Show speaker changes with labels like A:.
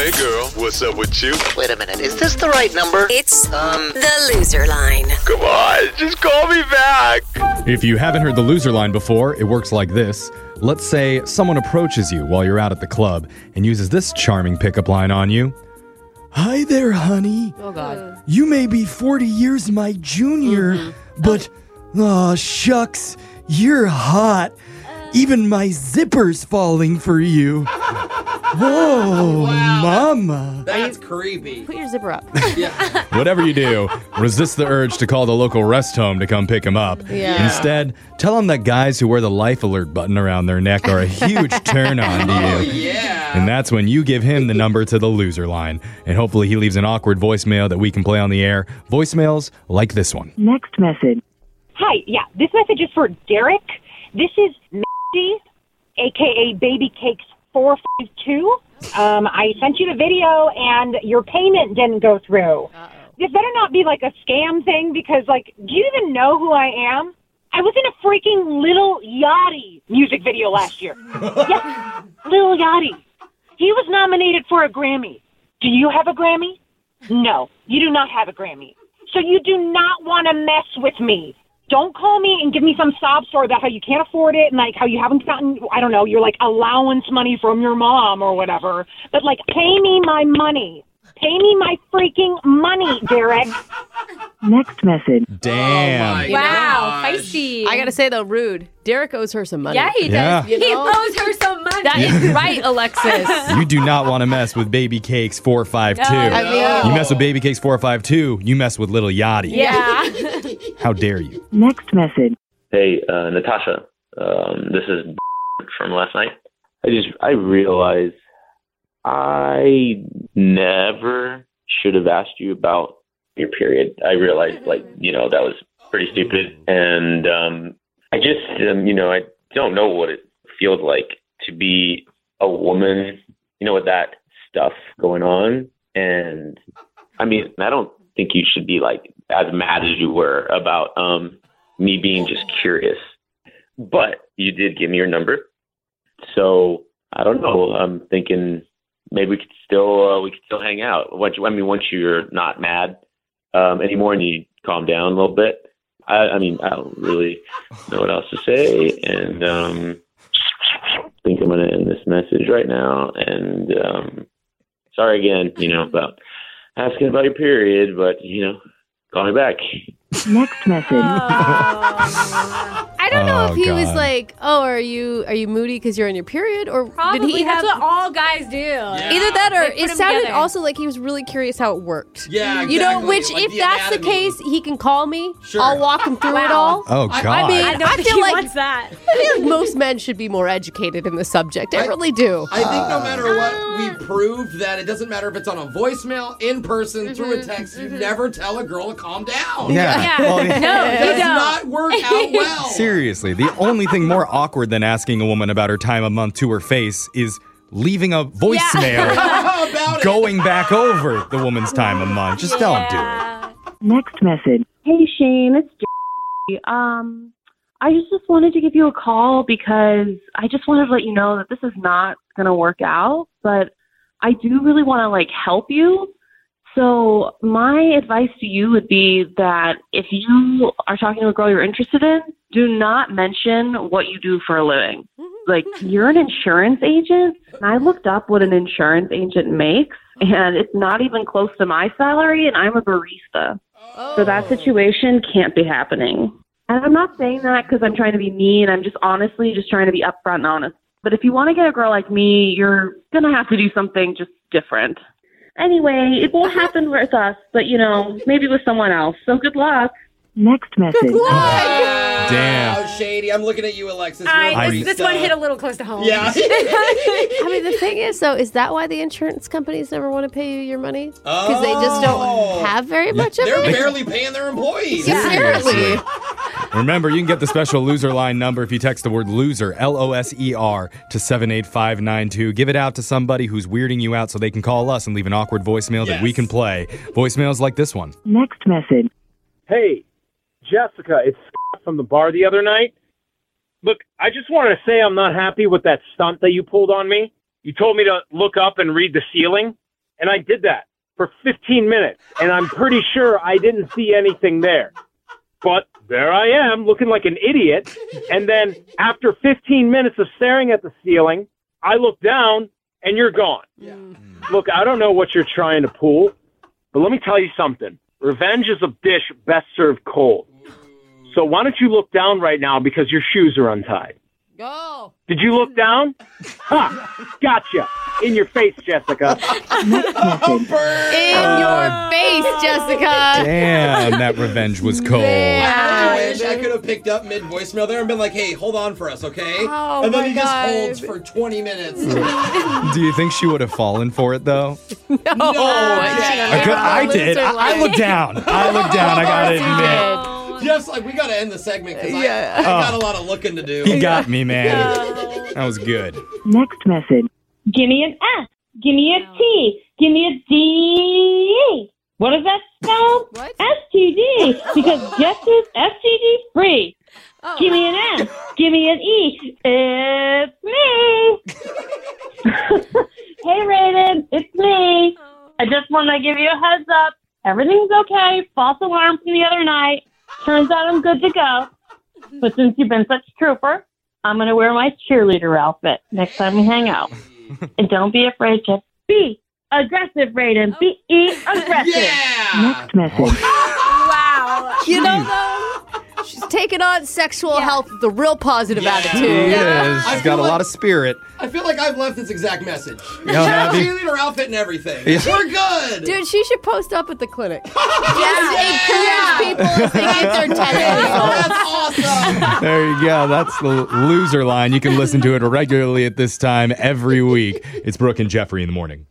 A: Hey, girl, what's up with you?
B: Wait a minute, is this the right number?
C: It's the loser line.
A: Come on, just call me back.
D: If you haven't heard the loser line before, it works like this. Let's say someone approaches you while you're out at the club and uses this charming pickup line on you. Hi there, honey.
E: Oh, God.
D: You may be 40 years my junior, but, aw, shucks, you're hot. Even my zipper's falling for you. Whoa,
F: Wow.
D: mama.
F: That's creepy.
E: Put your zipper up.
F: Yeah.
D: Whatever you do, resist the urge to call the local rest home to come pick him up.
E: Yeah.
D: Instead, tell him that guys who wear the life alert button around their neck are a huge turn on to you.
F: Oh, yeah.
D: And that's when you give him the number to the loser line. And hopefully he leaves an awkward voicemail that we can play on the air. Voicemails like this one.
G: Next message.
H: Hi, yeah, this message is for Derek. This is Mandy, a.k.a. Baby Cakes 452. I sent you the video, and your payment didn't go through. This better not be like a scam thing, because, like, do you even know who I am? I was in a freaking Lil Yachty music video last year. Yes, Lil Yachty. He was nominated for a Grammy. Do you have a Grammy? No, you do not have a Grammy. So you do not want to mess with me. Don't call me and give me some sob story about how you can't afford it and, like, how you haven't gotten, I don't know, your, like, allowance money from your mom or whatever. But, like, pay me my money. Pay me my freaking money, Derek.
G: Next message.
D: Damn.
E: Wow,
F: gosh.
E: feisty. I gotta say, though, rude. Derek owes her some money.
I: Yeah, he
D: Yeah.
I: does.
E: You
I: He
E: know?
I: owes her some money.
E: That is right, Alexis.
D: You do not want to mess with Baby Cakes 452.
E: I mean,
D: You mess with Baby Cakes 452, you mess with Little Yachty.
I: Yeah.
D: How dare you?
G: Next message.
J: Hey, Natasha, this is from last night. I realized I never should have asked you about your period. I realized, that was pretty stupid. And I just, I don't know what it feels like to be a woman, with that stuff going on. And, I mean, I don't think you should be, like, as mad as you were about me being just curious. But you did give me your number. So, I don't know. I'm thinking maybe we could still hang out. Once you're not mad anymore and you calm down a little bit. I don't really know what else to say, and I think I'm going to end this message right now. And sorry again, about asking about your period, but call me back.
G: Next message.
E: I don't know
D: Oh,
E: if he was
D: God.
E: like, "Oh, are you moody because you're on your period?" Or
I: Probably.
E: did he
I: That's
E: have
I: what all guys do.
E: either that, or
I: They put
E: it
I: 'em
E: sounded
I: together.
E: also like he was really curious how it worked.
F: Yeah,
E: You know,
F: exactly.
E: which
F: Like
E: if
F: the
E: that's the
F: anatomy.
E: case, he can call me.
F: Sure.
E: I'll walk him through it
I: Wow.
E: all.
D: Oh,
F: I
D: God.
E: mean,
I: I don't
E: I
I: think
E: feel
I: he
E: like-
I: wants that.
E: I feel like most men should be more educated in the subject. I really do.
F: I think no matter what, we proved that it doesn't matter if it's on a voicemail, in person, through a text, you never tell a girl to calm down.
D: Yeah.
I: Yeah.
D: Well,
I: No,
F: That
I: you
F: does
I: don't.
F: not work out well.
D: seriously, the only thing more awkward than asking a woman about her time of month to her face is leaving a voicemail
F: How about it?
D: going back over the woman's time of month. Just don't do it.
G: Next message.
K: Hey Shane, it's Jerry. I just wanted to give you a call because I just wanted to let you know that this is not going to work out, but I do really want to help you. So my advice to you would be that if you are talking to a girl you're interested in, do not mention what you do for a living. You're an insurance agent, and I looked up what an insurance agent makes, and it's not even close to my salary, and I'm a barista. So that situation can't be happening. And I'm not saying that because I'm trying to be mean. I'm just honestly just trying to be upfront and honest. But if you want to get a girl like me, you're going to have to do something just different. Anyway, it won't happen with us, but, maybe with someone else. So good luck.
G: Next message.
D: Damn.
F: Oh, shady. I'm looking at you, Alexis.
I: This one hit a little close to home.
F: Yeah.
E: I mean, the thing is, though, is that why the insurance companies never want to pay you your money? Because they just don't have very much of
F: They're
E: it?
F: barely paying their employees.
E: Apparently.
D: Remember, you can get the special loser line number if you text the word loser, Loser, to 78592. Give it out to somebody who's weirding you out so they can call us and leave an awkward voicemail that we can play. Voicemails like this one.
G: Next message.
L: Hey, Jessica, it's Scott from the bar the other night. Look, I just wanted to say I'm not happy with that stunt that you pulled on me. You told me to look up and read the ceiling. And I did that for 15 minutes, and I'm pretty sure I didn't see anything there. But there I am, looking like an idiot. And then after 15 minutes of staring at the ceiling, I look down, and you're gone.
F: Yeah.
L: Look, I don't know what you're trying to pull, but let me tell you something. Revenge is a dish best served cold. So why don't you look down right now because your shoes are untied?
E: Go.
L: Did you look down? Ha! Gotcha. In your face, Jessica.
E: In your face, Jessica.
D: Damn, that revenge was cold.
F: I wish I could have picked up mid voicemail there and been like, hey, hold on for us, okay?
E: Oh,
F: and then
E: my
F: he just
E: God.
F: holds for 20 minutes.
D: Do you think she would have fallen for it, though?
E: No.
D: I did. I looked down. I gotta admit.
F: Just like, we got to end the segment because I got a lot of looking to do.
D: He got me, man. That was good.
G: Next message.
K: Give me an S. Give me a T. Give me a D. What does that spell?
E: What?
K: STD. Because guess who's STD free?
E: Oh.
K: Give me an S. Give me an E. It's me. Hey, Raiden. It's me. I just want to give you a heads up. Everything's okay. False alarm from the other night. Turns out I'm good to go. But since you've been such a trooper, I'm going to wear my cheerleader outfit next time we hang out. And don't be afraid to be aggressive, Raiden. Be aggressive.
F: Yeah!
G: Next message.
E: Wow. You know, though, she's taking on sexual health with a real positive attitude.
D: He is. She's got a lot of spirit.
F: I feel like I've left this exact message.
D: have you?
F: Cheerleader outfit and everything.
D: Yeah.
F: We're good.
E: Dude, she should post up at the clinic. Encourage people as they get their tattoos.
F: That's awesome.
D: There you go. That's the loser line. You can listen to it regularly at this time every week. It's Brooke and Jeffrey in the morning.